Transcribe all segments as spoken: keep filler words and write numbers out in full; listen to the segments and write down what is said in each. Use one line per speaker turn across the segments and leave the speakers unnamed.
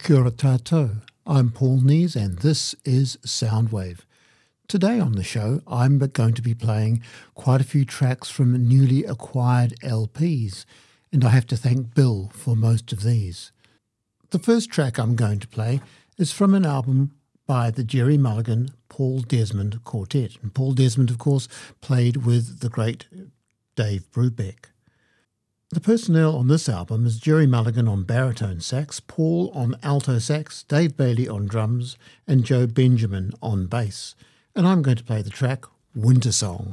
Kia ora tātou. I'm Paul Nees and this is Soundwave. Today on the show I'm going to be playing quite a few tracks from newly acquired L Ps, and I have to thank Bill for most of these. The first track I'm going to play is from an album by the Gerry Mulligan Paul Desmond Quartet. And Paul Desmond, of course, played with the great Dave Brubeck. The personnel on this album is Gerry Mulligan on baritone sax, Paul on alto sax, Dave Bailey on drums, and Joe Benjamin on bass. And I'm going to play the track Winter Song.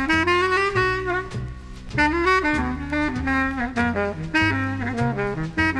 Thank you.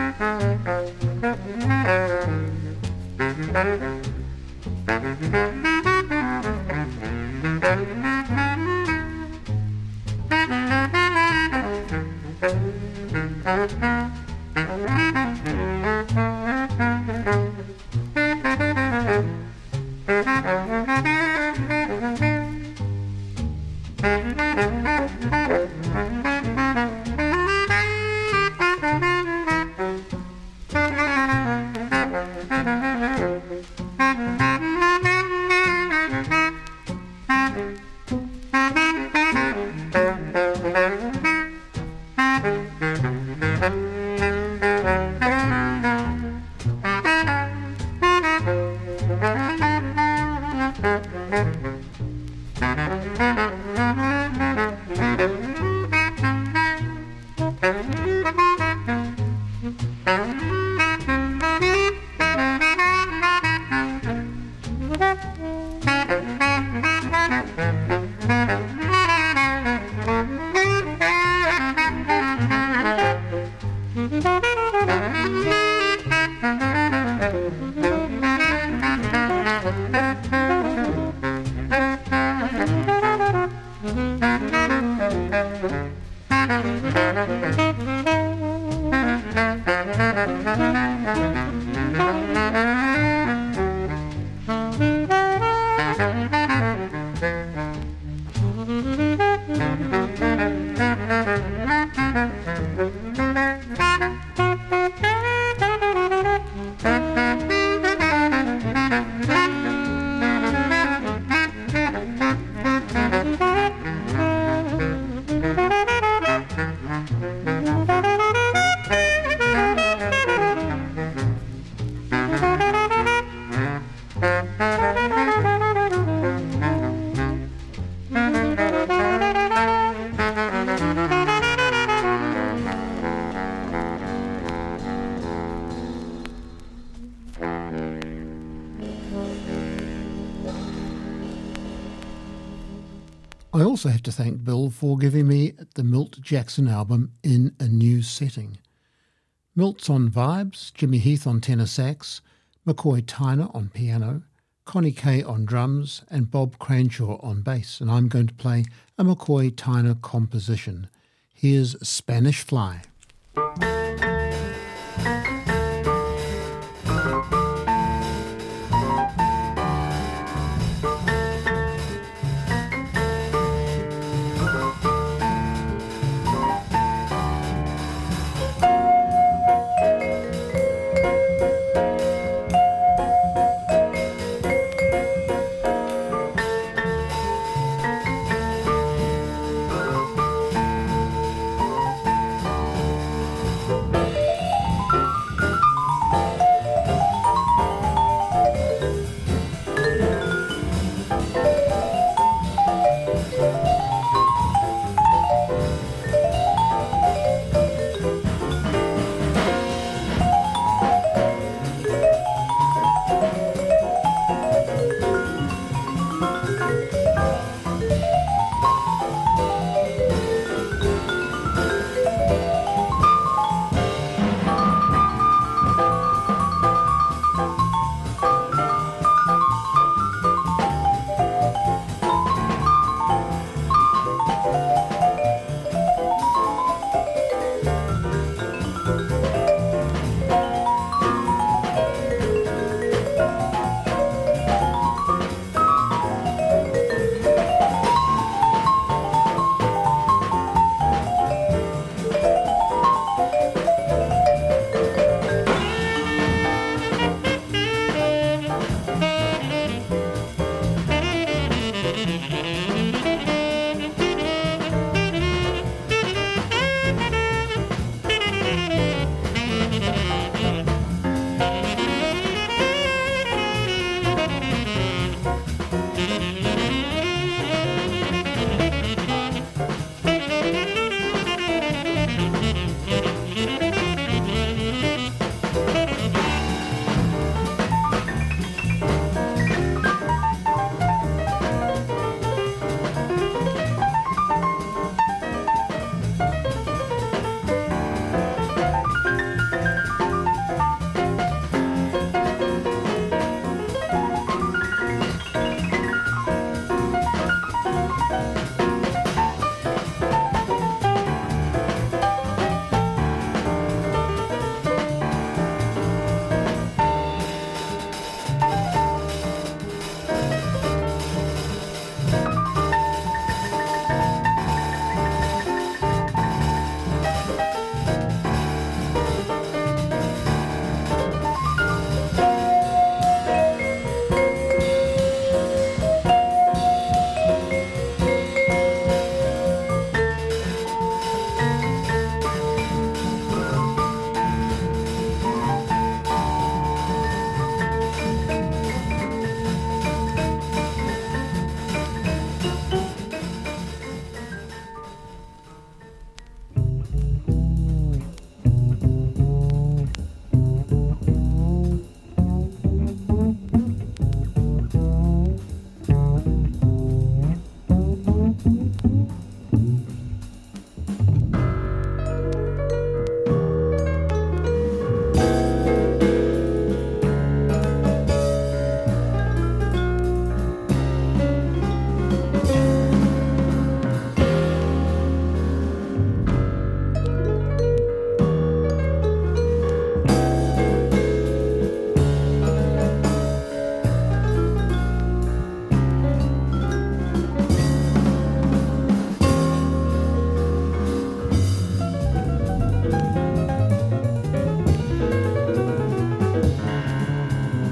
I also have to thank Bill for giving me the Milt Jackson album in a new setting. Milt's on vibes, Jimmy Heath on tenor sax, McCoy Tyner on piano, Connie Kay on drums, and Bob Cranshaw on bass, and I'm going to play a McCoy Tyner composition. Here's Spanish Fly.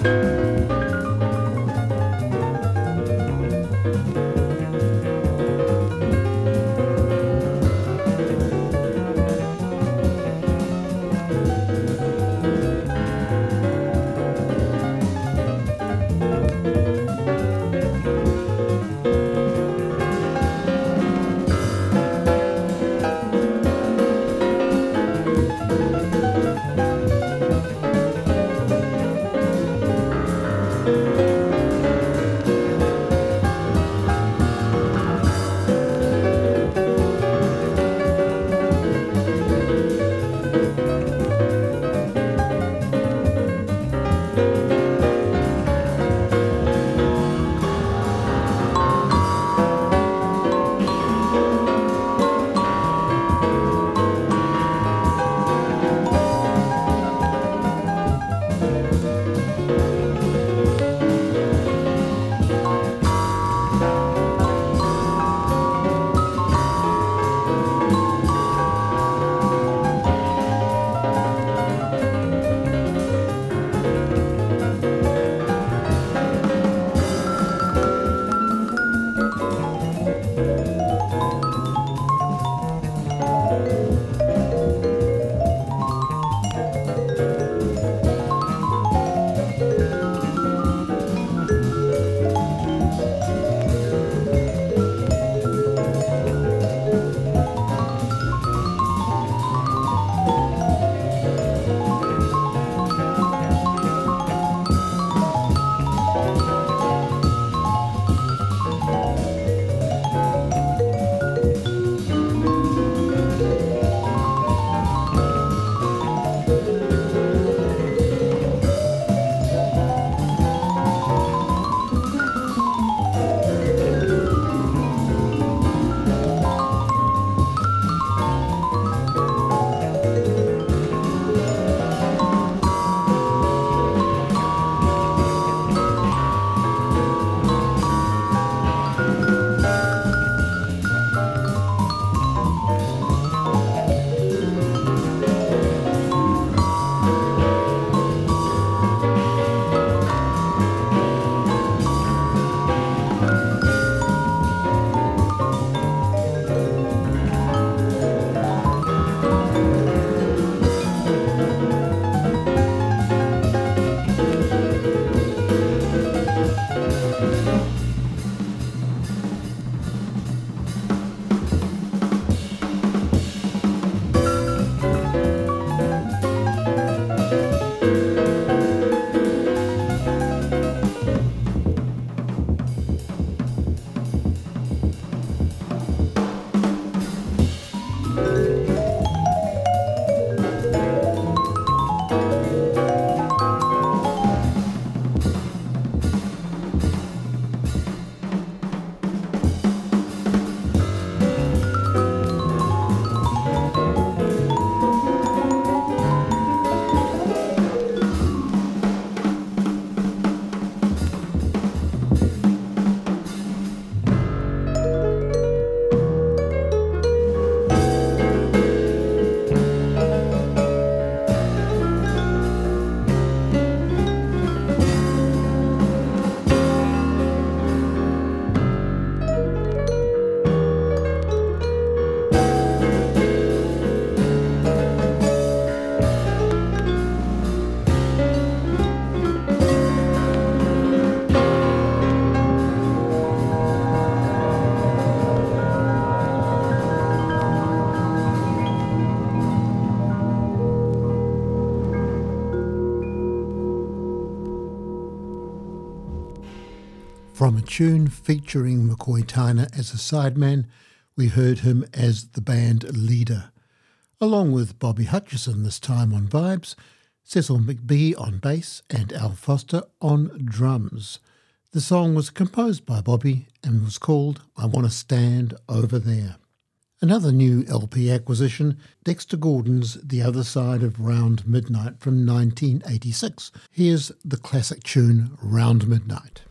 From a tune featuring McCoy Tyner as a sideman, we heard him as the band leader, along with Bobby Hutcherson this time on vibes, Cecil McBee on bass and Al Foster on drums. The song was composed by Bobby and was called I Want to Stand Over There. Another new L P acquisition, Dexter Gordon's The Other Side of Round Midnight from nineteen eighty-six. Here's the classic tune Round Midnight.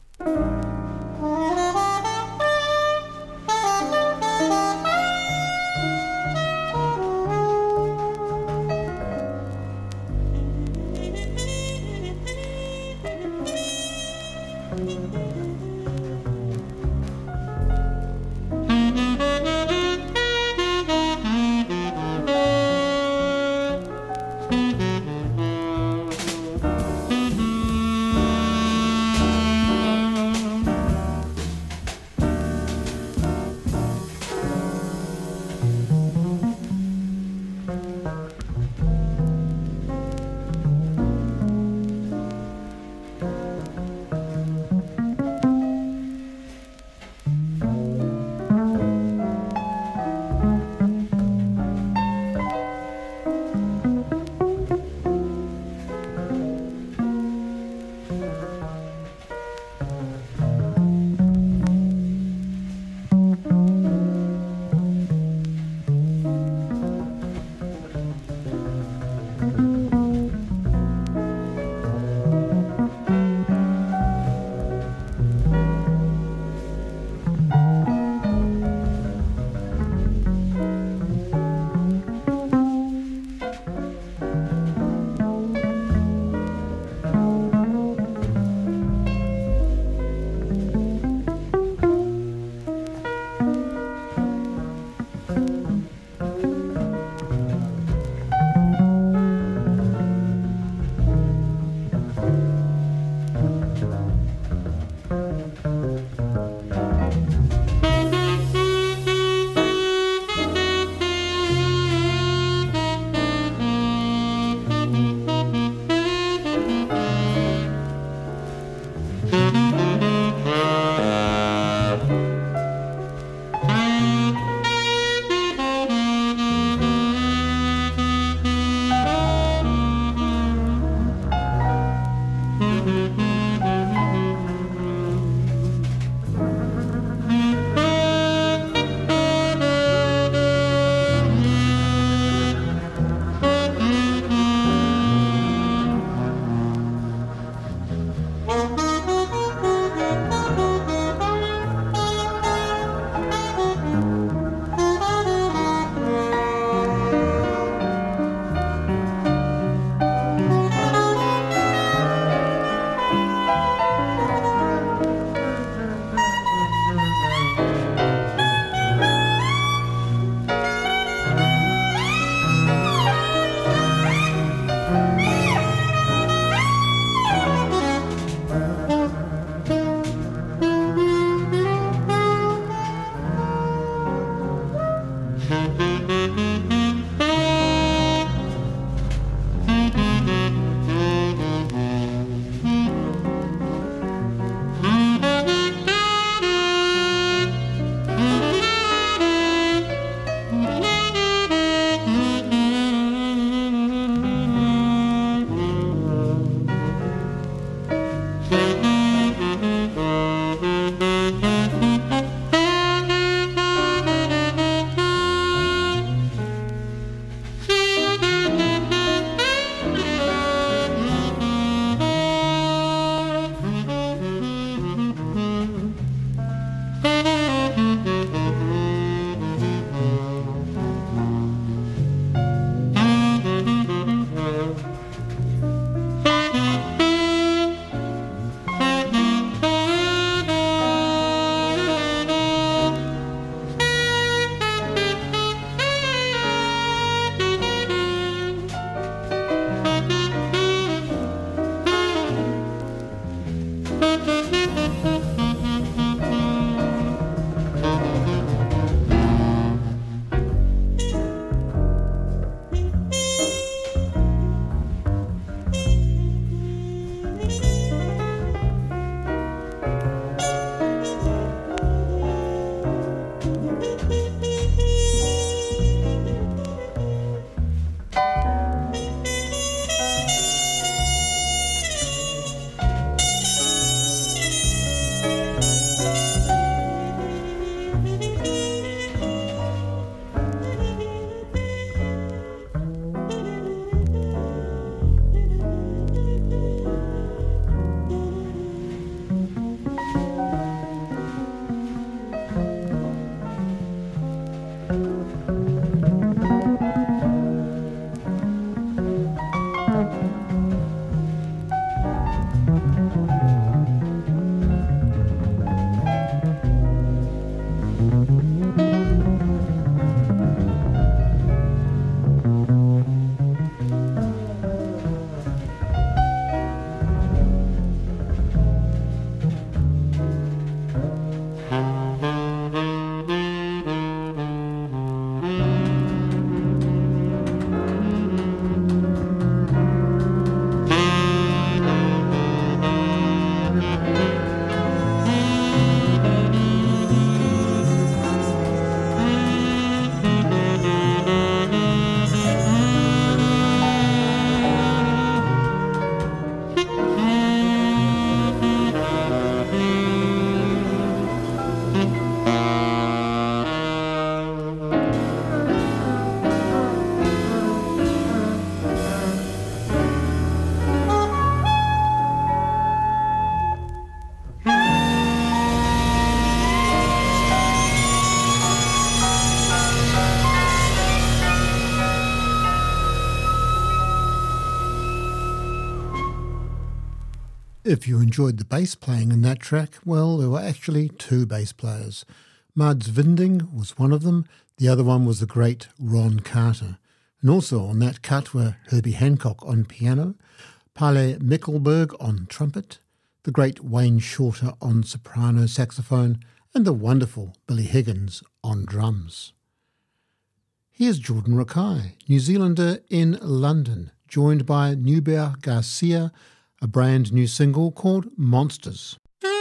If you enjoyed the bass playing in that track, well, there were actually two bass players. Mads Vinding was one of them, the other one was the great Ron Carter. And also on that cut were Herbie Hancock on piano, Palle Mikkelberg on trumpet, the great Wayne Shorter on soprano saxophone, and the wonderful Billy Higgins on drums. Here's Jordan Rakei, New Zealander in London, joined by Nubia Garcia, a brand new single called Monsters.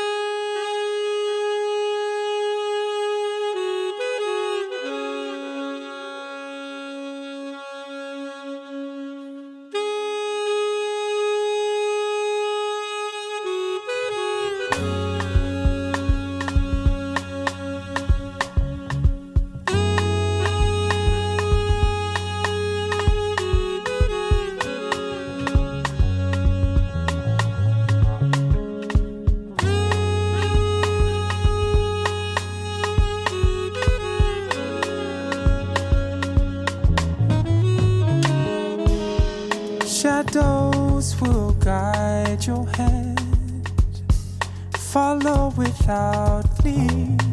Shadows will guide your hand, follow without need.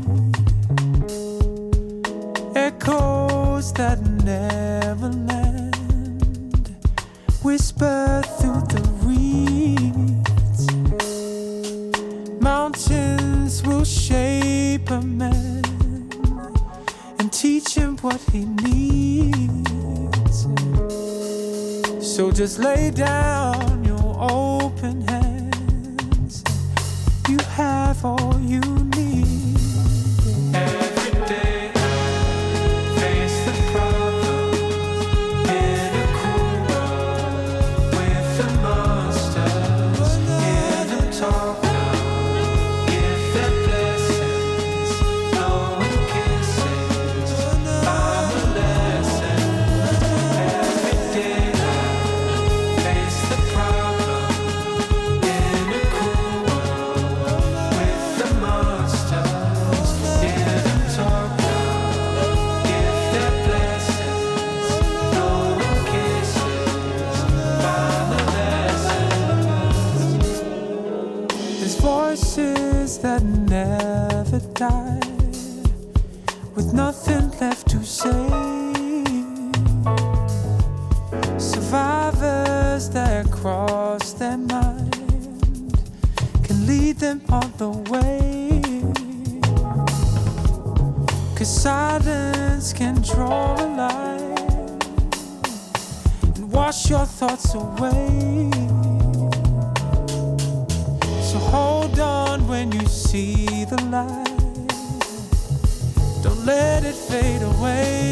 Echoes that never land, whisper through the reeds. Mountains will shape a man and teach him what he needs. So just lay down your open hands. You have all you need. Every day I face the problems in a cool world with the monsters. Hear them talk now, give them blessings, blowing kisses, Bible lessons. Every day that never die, with nothing left to say. Survivors that cross their mind can lead them on the way. 'Cause silence can draw a line and wash your thoughts away. So hold on when you see the light. Don't let it fade away.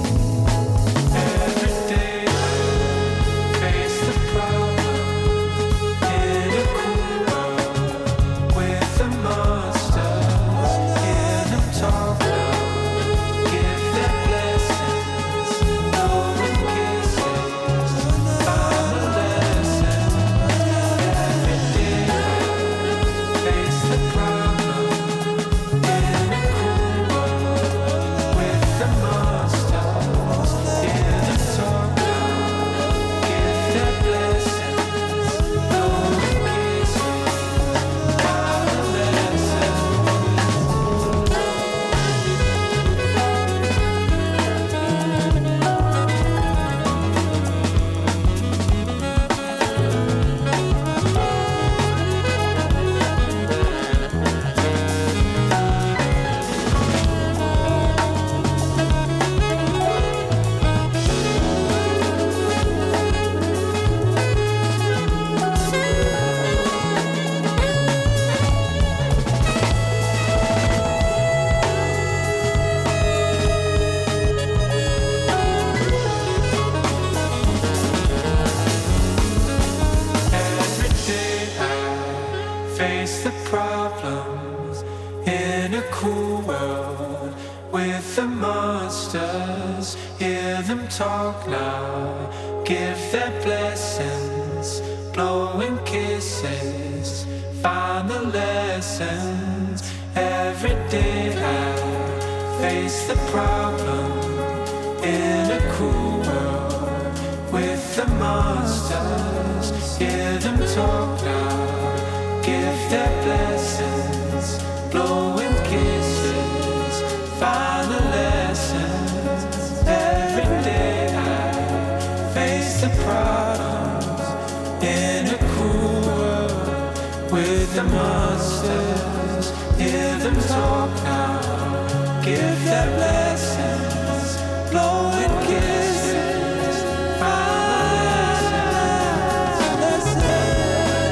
Every day I face the problem in a cool world with the monsters. Hear them talk now, give them blessings, blowing kisses, final lessons. Every day face the problem in a cool world with the monsters. Hear them talk now, give them blessings, blowing kisses, final lessons. Every day I face the problems in a cool world with the monsters. Hear them talk now, give their blessings, blowing kisses, final lessons. Every day I face the problem in a cool world with the monsters. Hear them talk now, the monsters, hear them talk now, give their blessings, blowing kisses, fire, lessons.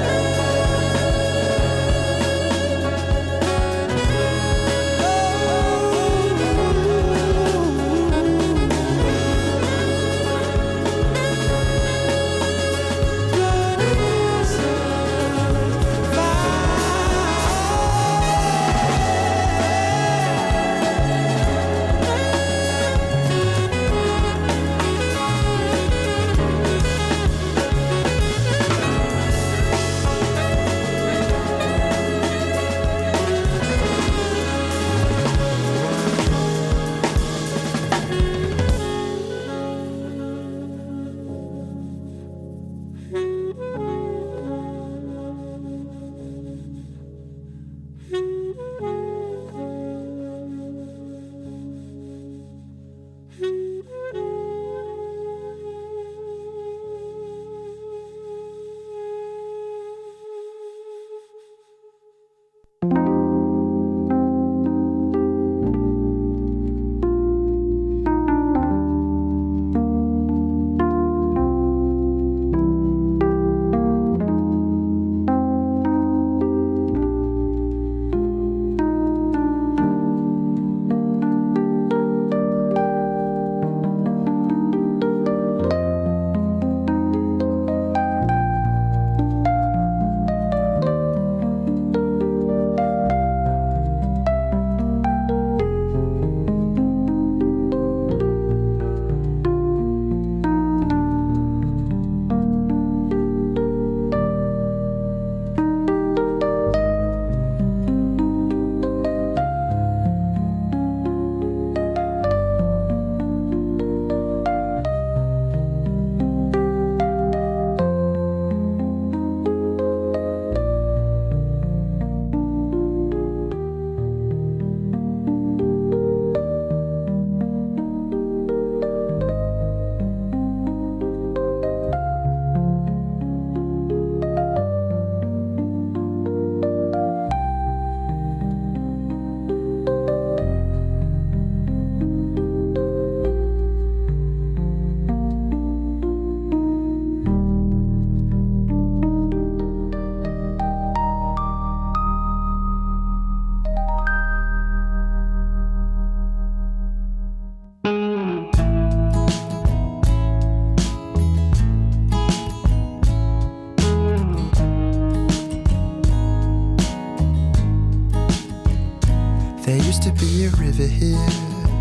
There used to be a river here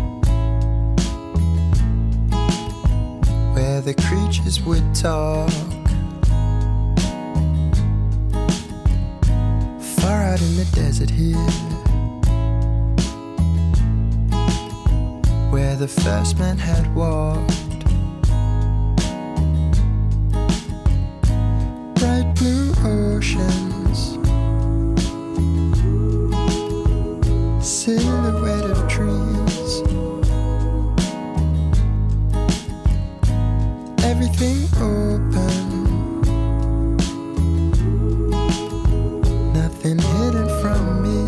where the creatures would talk. Far out in the desert here, where the first man had walked. Bright blue oceans, silhouette of trees, everything open, nothing hidden from me.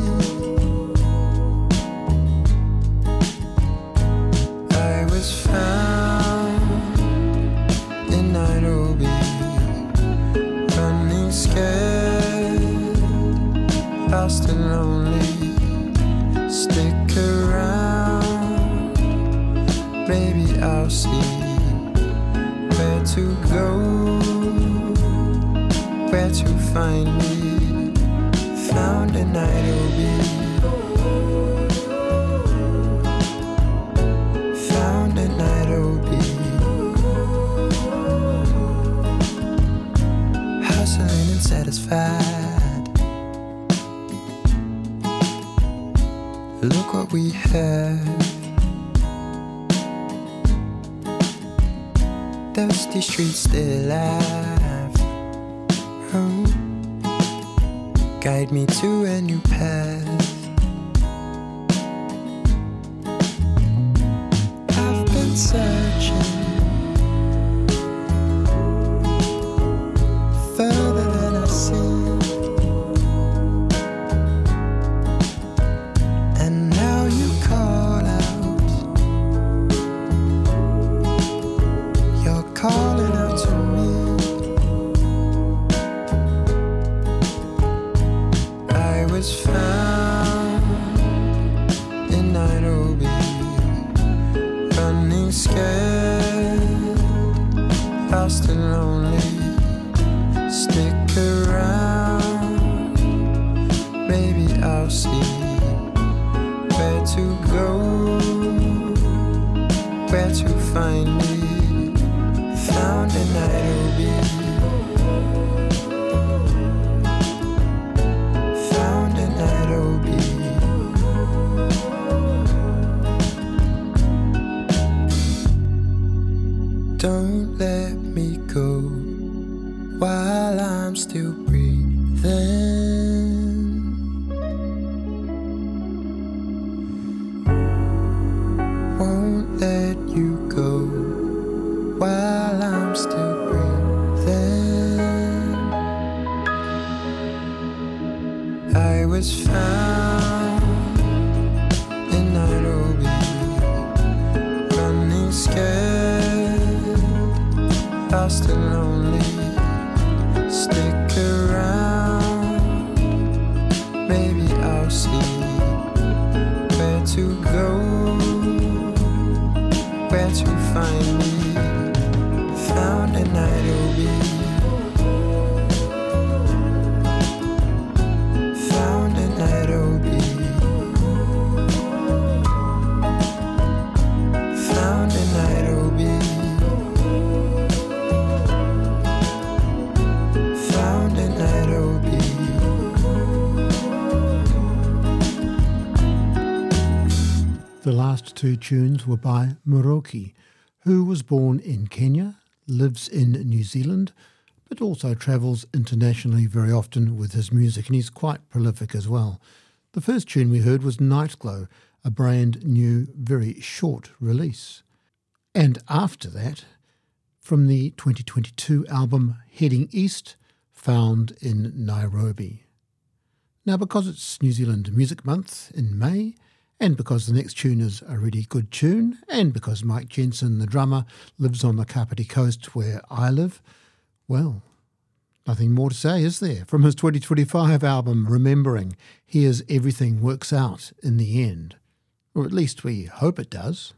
I was found in Nairobi, running scared, lost and lonely. Stick around, maybe I'll see where to go, where to find me. Found in Nairobi, found in Nairobi, hustling and satisfied. Look what we have, dusty streets still alive. Oh, guide me to a new path. I've been searching further than I've seen. was found in Nairobi, running scared, lost and lonely. Stick around, maybe I'll see where to go, where to find me. Found in Nairobi, found in Nairobi. Don't let me go while I'm still breathing. Won't let you go while I'm still breathing. I was found in Nairobi, running scared, lost and lonely. Stick around, maybe I'll see where to go, where to find me. Found in Nairobi, found in Nairobi, found in Nairobi, found in Nairobi.
The last two tunes were by Muroki, who was born in Kenya, lives in New Zealand, but also travels internationally very often with his music, and he's quite prolific as well. The first tune we heard was Nightglow, a brand new, very short release. And after that, from the twenty twenty-two album Heading East, found in Nairobi. Now, because it's New Zealand Music Month in May, and because the next tune is a really good tune, and because Mike Jensen, the drummer, lives on the Kapiti Coast where I live, well, nothing more to say, is there? From his twenty twenty-five album, Remembering, here's Everything Works Out in the End. Or at least we hope it does.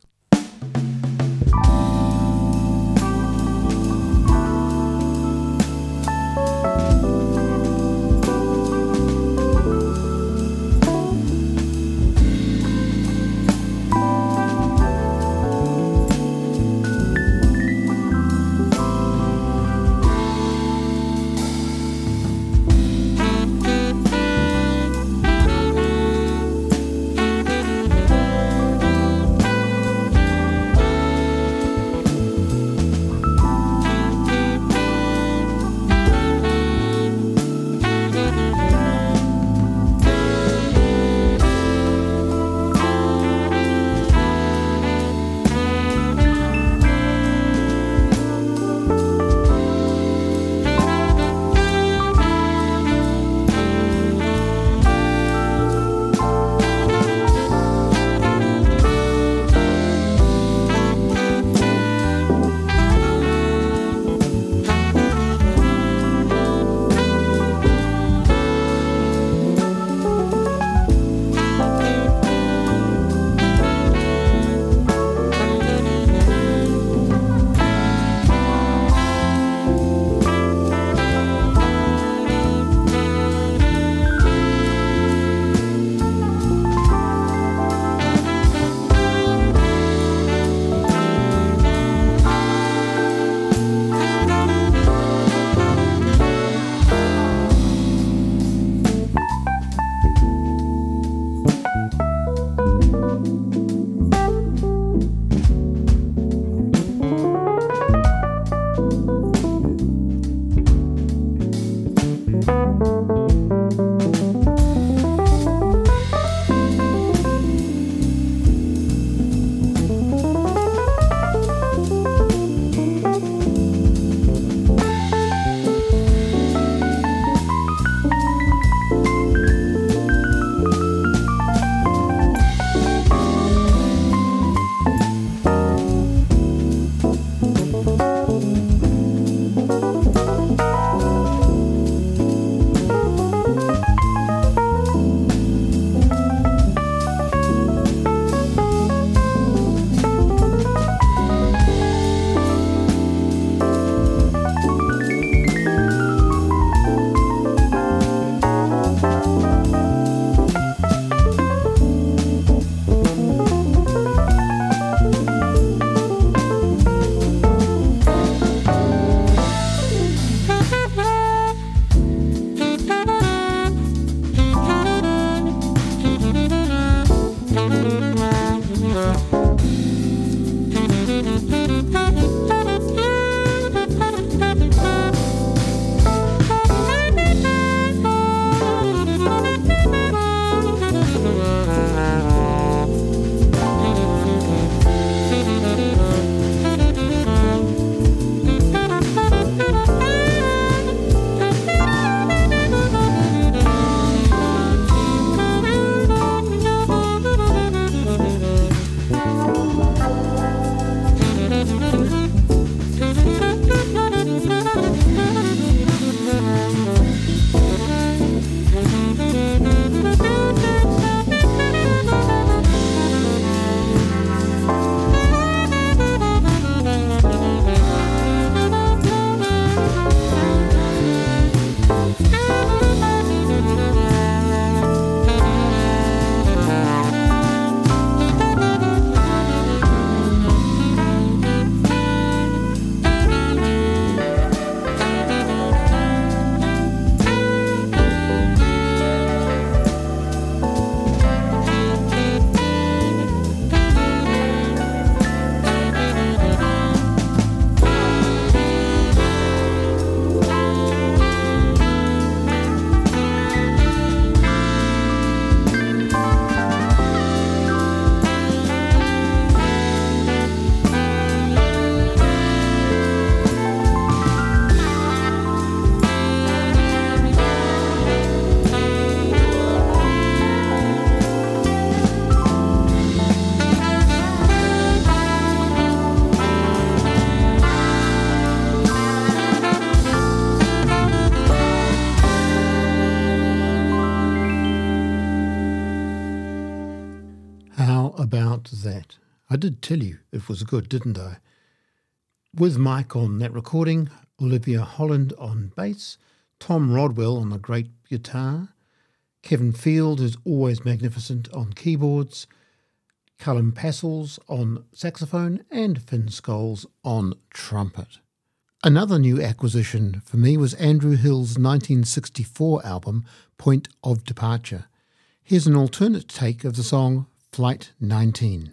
of that. I did tell you it was good, didn't I? With Mike on that recording, Olivia Holland on bass, Tom Rodwell on the great guitar, Kevin Field is always magnificent on keyboards, Callum Passels on saxophone, and Finn Scholes on trumpet. Another new acquisition for me was Andrew Hill's nineteen sixty-four album, Point of Departure. Here's an alternate take of the song Flight nineteen.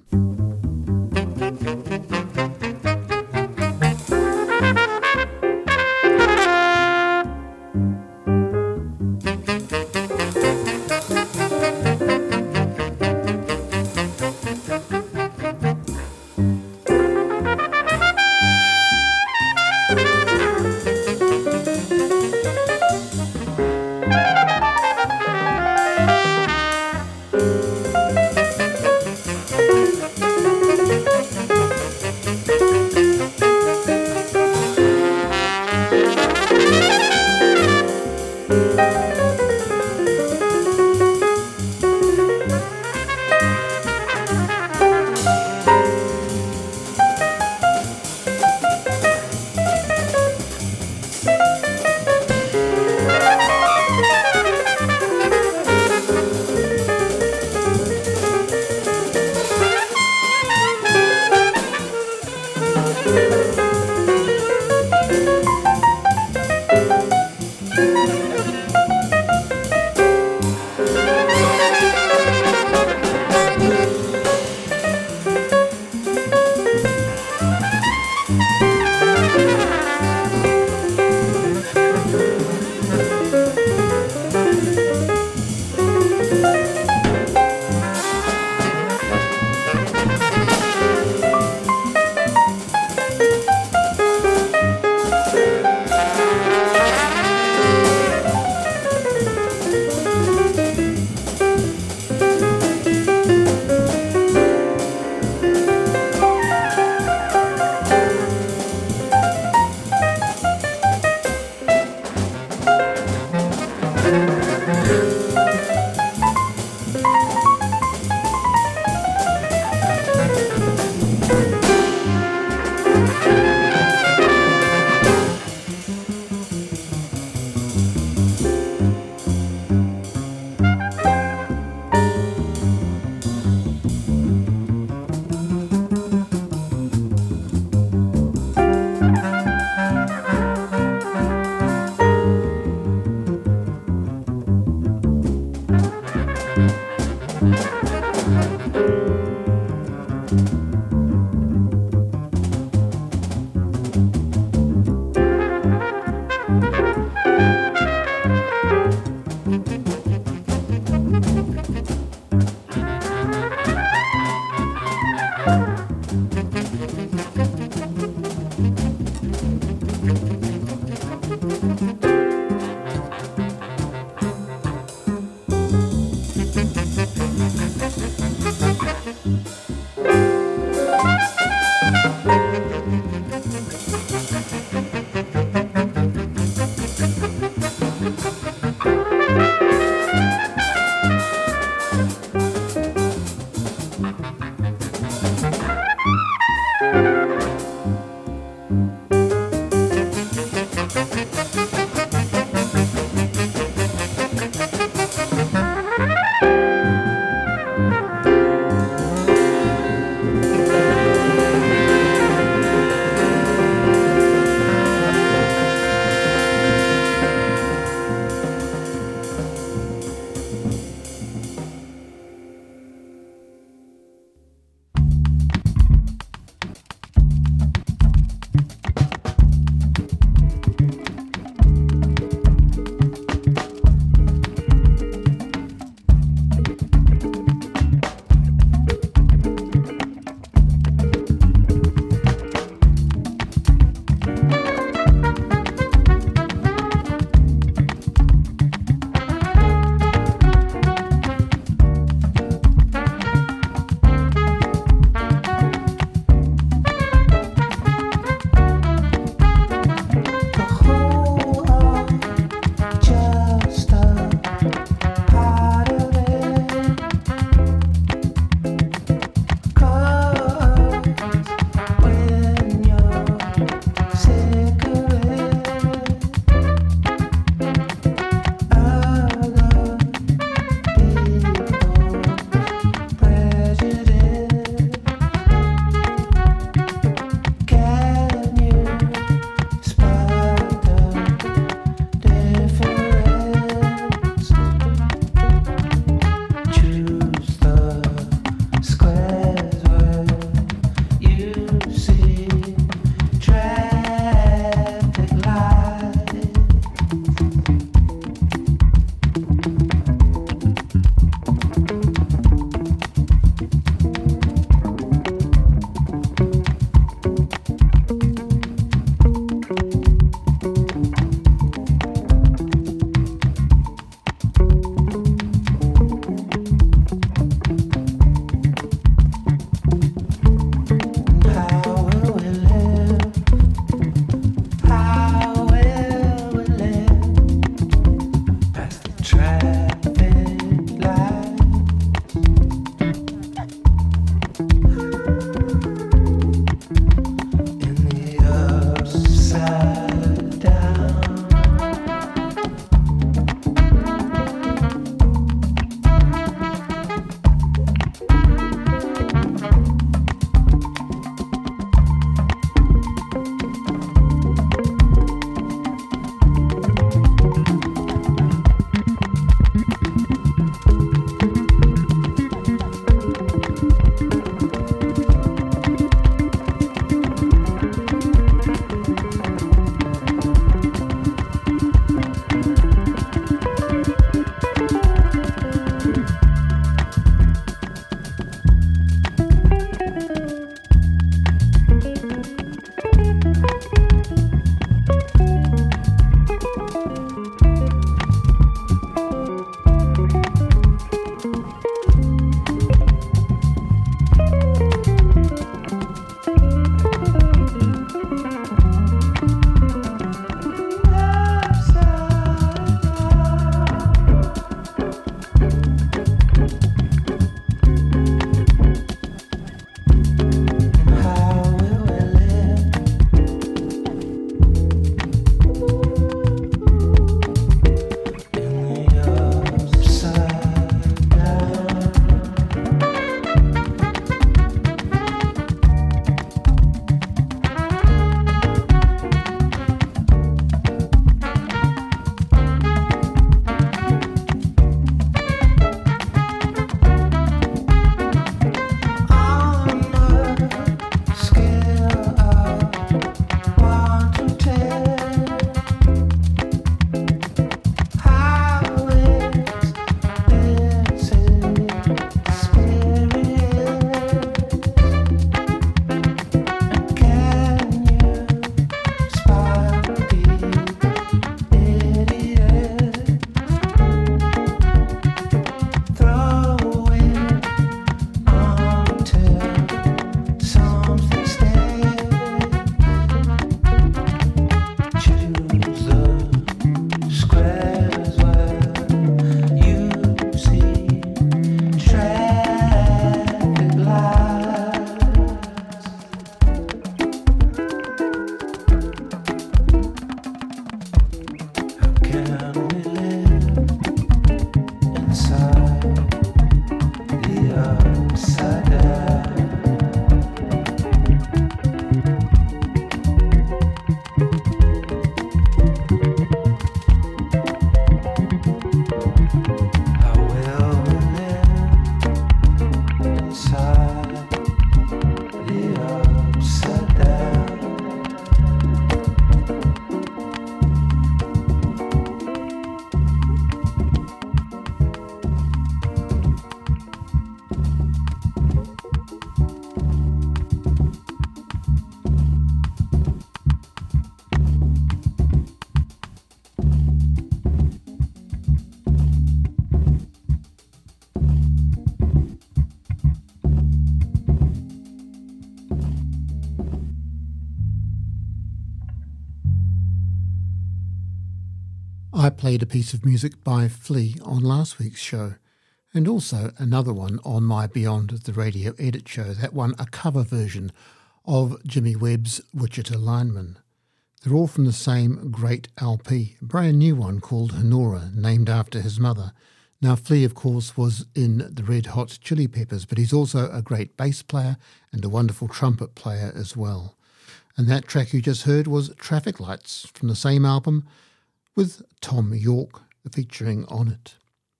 played a piece of music by Flea on last week's show, and also another one on my Beyond the Radio Edit show, that one a cover version of Jimmy Webb's Wichita Lineman. They're all from the same great L P, a brand new one called Honora, named after his mother. Now, Flea, of course, was in the Red Hot Chili Peppers, but he's also a great bass player and a wonderful trumpet player as well. And that track you just heard was Traffic Lights from the same album with Tom York featuring on it.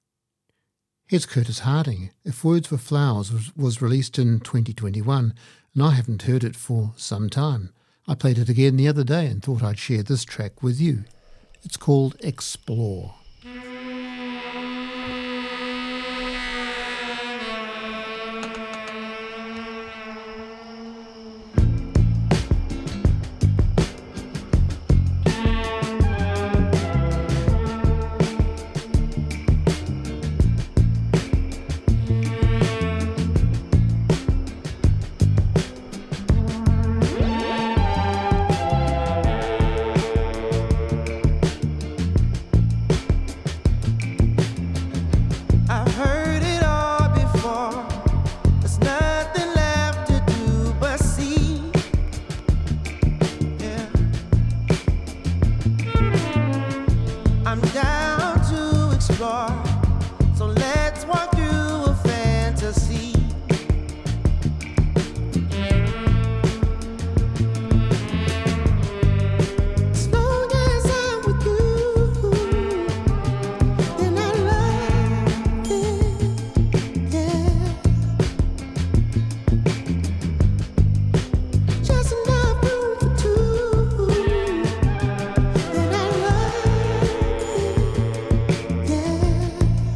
Here's Curtis Harding. If Words Were Flowers was, was released in twenty twenty-one, and I haven't heard it for some time. I played it again the other day and thought I'd share this track with you. It's called Explore.
Yeah.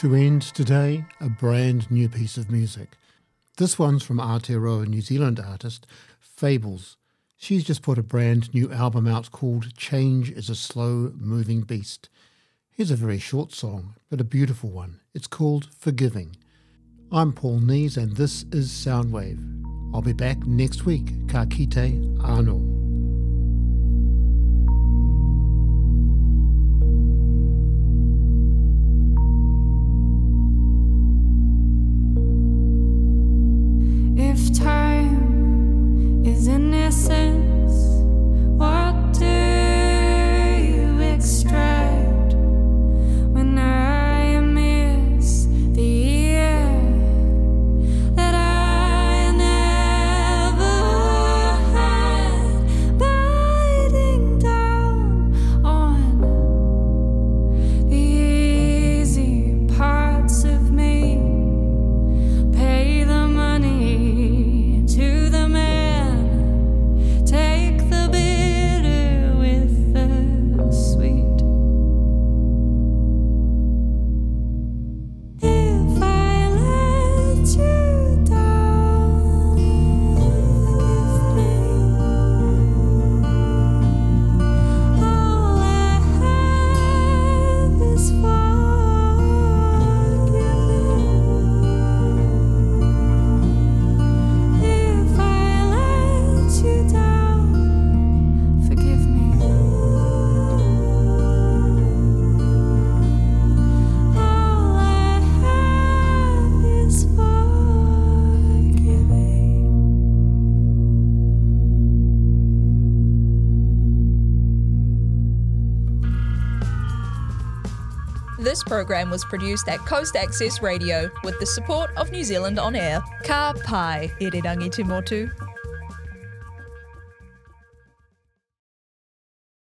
To end today, a brand new piece of music. This one's from Aotearoa New Zealand artist Fables. She's just put a brand new album out called Change is a Slow Moving Beast. Here's a very short song, but a beautiful one. It's called Forgiving. I'm Paul Nees and this is Soundwave. I'll be back next week. Ka kite anō.
If time is in essence, what do you extract when I miss the air that I never had, biting down on the easy parts of me? Pay the money to the man, take the bitter with the sweet. If I let you down, forgive me. All I have is forgiving. If I let you down, forgive me. All I have is forgiving.
This program was produced at Coast Access Radio with the support of New Zealand On Air. Ka pai, irirangi te motu.